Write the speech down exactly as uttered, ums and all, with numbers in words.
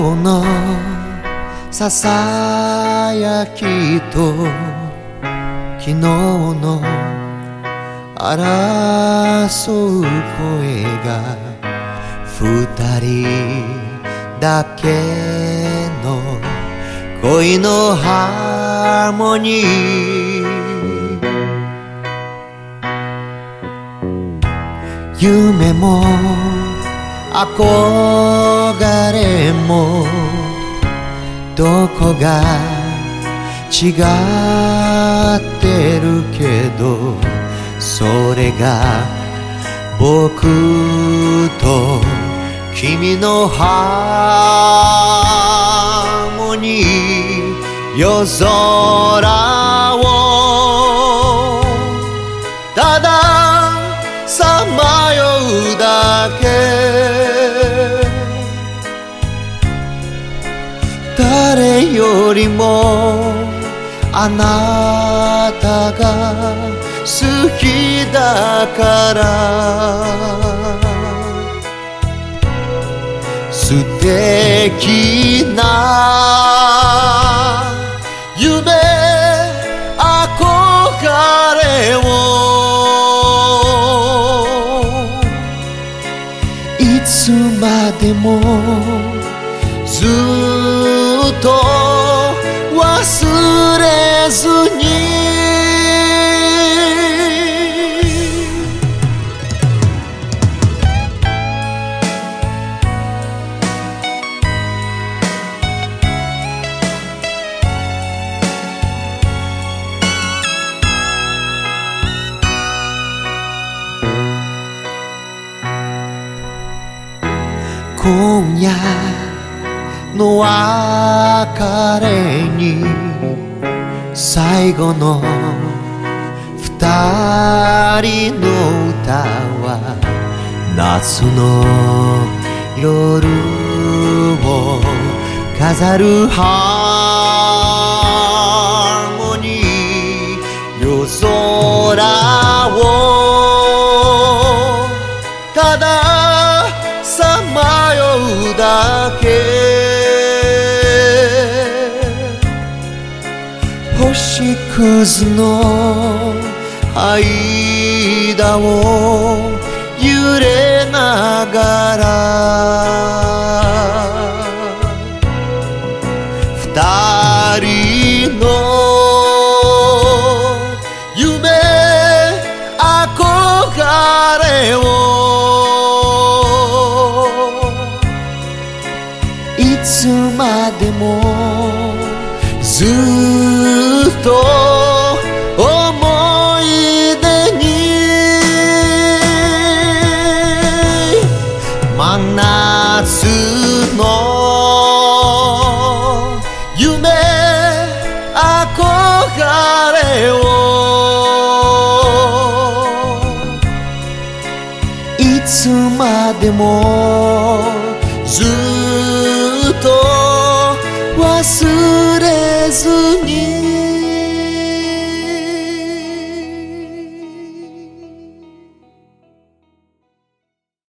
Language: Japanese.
のささやきと昨日の争う声が二人だけの恋のハーモニー、夢も憧れもどこが違ってるけど、それが僕と君のハーモニー。夜空をたださまようだけ、誰よりもあなたが好きだから、素敵な夢憧れをいつまでもずっと忘れずに。今夜の別れに最後の二人の歌は夏の夜を飾るハーモニー。夜空をたださまようだけ、星屑の間を揺れながら二人の夢憧れをいつまでもずっと思い出に。真夏の夢憧れをいつまでもずっと忘れ